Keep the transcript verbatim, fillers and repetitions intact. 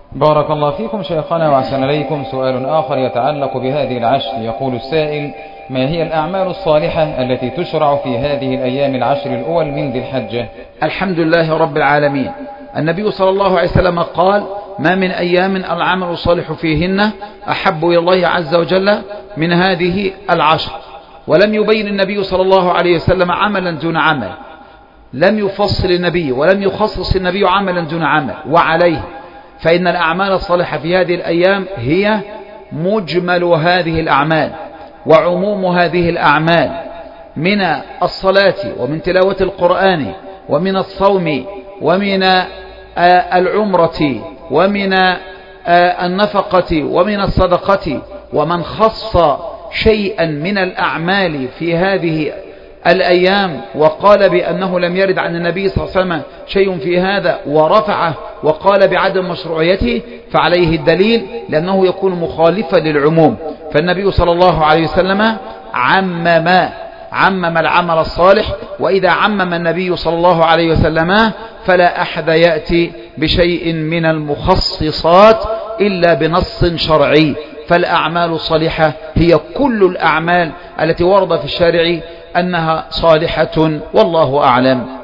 بارك الله فيكم شيخنا وأحسن إليكم. سؤال آخر يتعلق بهذه العشر، يقول السائل: ما هي الأعمال الصالحة التي تشرع في هذه الأيام العشر الأول من ذي الحجة؟ الحمد لله رب العالمين. النبي صلى الله عليه وسلم قال: ما من أيام العمل الصالح فيهن أحب إلى الله عز وجل من هذه العشر. ولم يبين النبي صلى الله عليه وسلم عملا دون عمل، لم يفصل النبي ولم يخصص النبي عملا دون عمل. وعليه فإن الأعمال الصالحة في هذه الأيام هي مجمل هذه الأعمال وعموم هذه الأعمال، من الصلاة ومن تلاوة القرآن ومن الصوم ومن العمرة ومن النفقة ومن الصدقة. ومن خص شيئا من الأعمال في هذه الأيام وقال بأنه لم يرد عن النبي صلى الله عليه وسلم شيء في هذا ورفعه وقال بعدم مشروعيته فعليه الدليل، لأنه يكون مخالفا للعموم. فالنبي صلى الله عليه وسلم عمم عمم العمل الصالح، وإذا عمم النبي صلى الله عليه وسلم فلا أحد يأتي بشيء من المخصصات إلا بنص شرعي. فالأعمال الصالحة هي كل الأعمال التي ورد في الشارع أنها صالحة، والله أعلم.